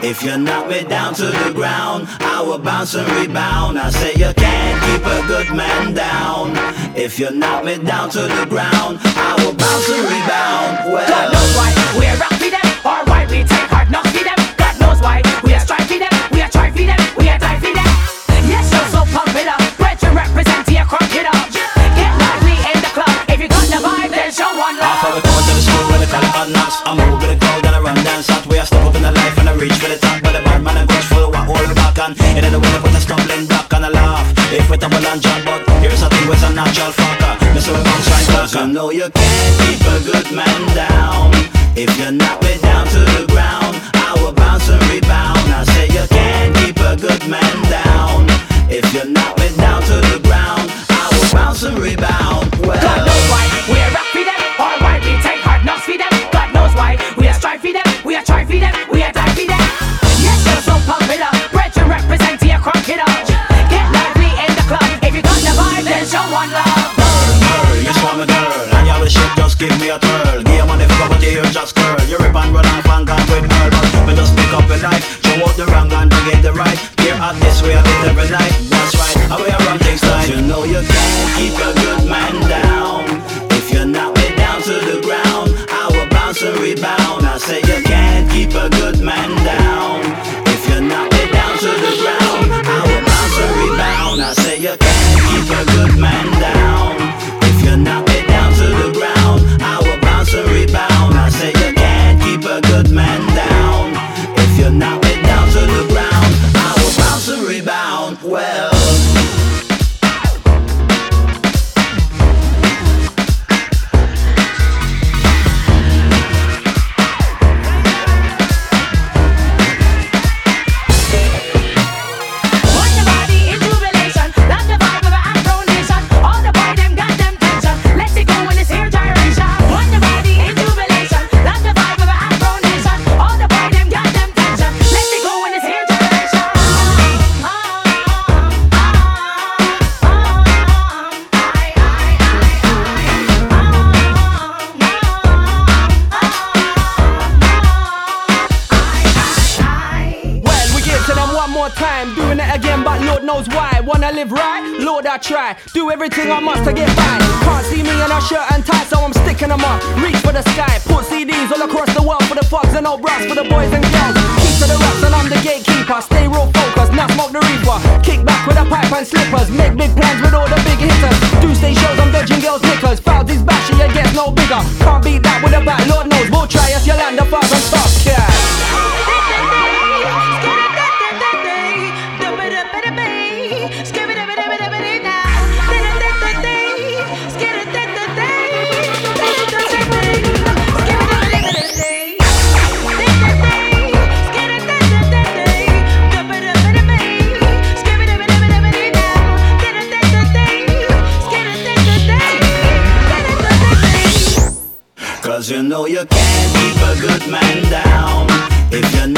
If you knock me down to the ground, I will bounce and rebound. I say you can't keep a good man down. If you knock me down to the ground, I will bounce and rebound. Well, God knows why we are rock for them, or why we take hard knocks for them. God knows why we are strive for them, we are try for them, we are die for them. Yes, you're so pump it up, bred to represent your crunk it up. Get lively in the club, if you got the vibe, then show one love. half of the court to the school where they call it hard knocks. I move with the crowd and I run dance out. We are step up in the life and I reach for the top. But the bad man and goes full of what all the back on. In the way they put a stumbling block and a laugh. If we tumble and jump, but here's a thing with a natural fucker. This will bounce right back. You know you can't keep a good man down. If you knock me down to the ground, I will bounce and rebound. I say you can't keep a good man down. If you knock me down to the ground, I will bounce and rebound. Well, God knows why we are rock for them, or why we take hard knocks for them. God knows why we are strive for them, we are try for them, we are die for them. Yes, you're so pump it up, bred to represent your crunk it up. Get lively in the club, if you got the vibe, then show one love. girl, you saw me girl, and you have the shit, just give me a twirl. Give your money for what you hear, just curl. You rip and run off and gone with girl, but we just pick up a knife, throw out the wrong and bring in the right. Here at this way, I get every night. That's right, how we run things like. You know you can't keep a good man down. If you knock me down to the ground, I will bounce and rebound. I say you can't keep a good man down. If you knock me down to the ground, I will bounce and rebound. I say you can't keep a good man down. If you knock me down to the ground, I will bounce and rebound. I say you can't keep a good man down. If you knock me down to the ground, I will bounce and rebound. Well, time, doing it again, but Lord knows why. Wanna live right? Lord, I try. Do everything I must to get by. Can't see me in a shirt and tie, so I'm sticking them up. Reach for the sky, put CDs all across the world for the thugs and old brass for the boys and girls. Keep to the raps and I'm the gatekeeper. Stay real focused, now smoke the reaper. Kick back with a pipe and slippers. Make big plans with all the big hitters. Do stay shows, I'm dodging girls' knickers. Fouls is bashy, it gets no bigger. Can't beat that with a bat, Lord knows. We'll try us, you'll land the fast and stop, yeah. Cause you know you can't keep a good man down. If you